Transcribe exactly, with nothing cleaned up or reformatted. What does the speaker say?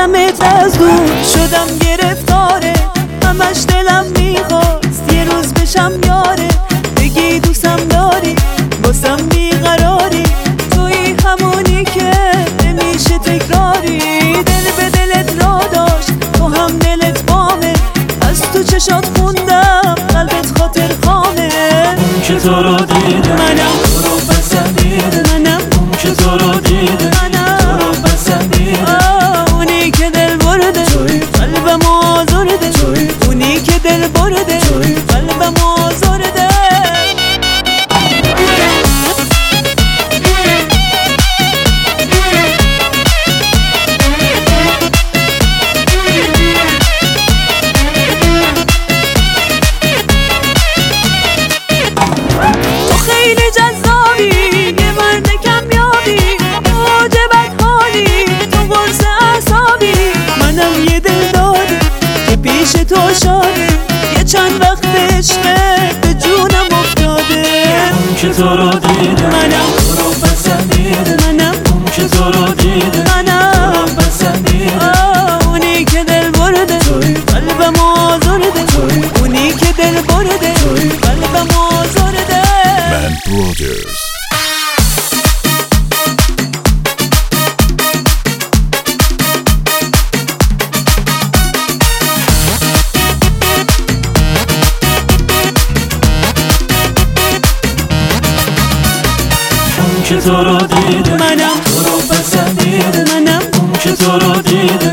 دیدمت از دور شدم گرفتاره، همش دلم میخواست یه روز بشم یاره. بگی دوستم داری بازم بیقراری، توی همونی که نمیشه تکراری. دل به دلت را داشت تو هم دلت بامه، از تو چشات خوندم قلبت خاطر خامه. اون که تو رو دیده منم تو رو پسندیده، منم اون که تو رو دیده منم تو رو پسندیده. اونی که دل برده قلبم آزرده، اونی که دل برده قلبم آزرده. تو خیلی جذابی یه مرد کمیابی، عاجبت حالی تو قرص اعصابی. منم یه دل داری که پیش تو شاده، یه چند وقت عشقت به جونم افتاده. اون که تو رو دیده منم تو رو پسندیده، منم اون که تو رو دیده منم تو رو پسندیده. آه، اونی که دل برده قلبم آزرده، اونی که دل برده قلبم آزرده. Man Brothers. اون که تو رو دیده منم تو رو پسندیده، منم اون که تو رو دیده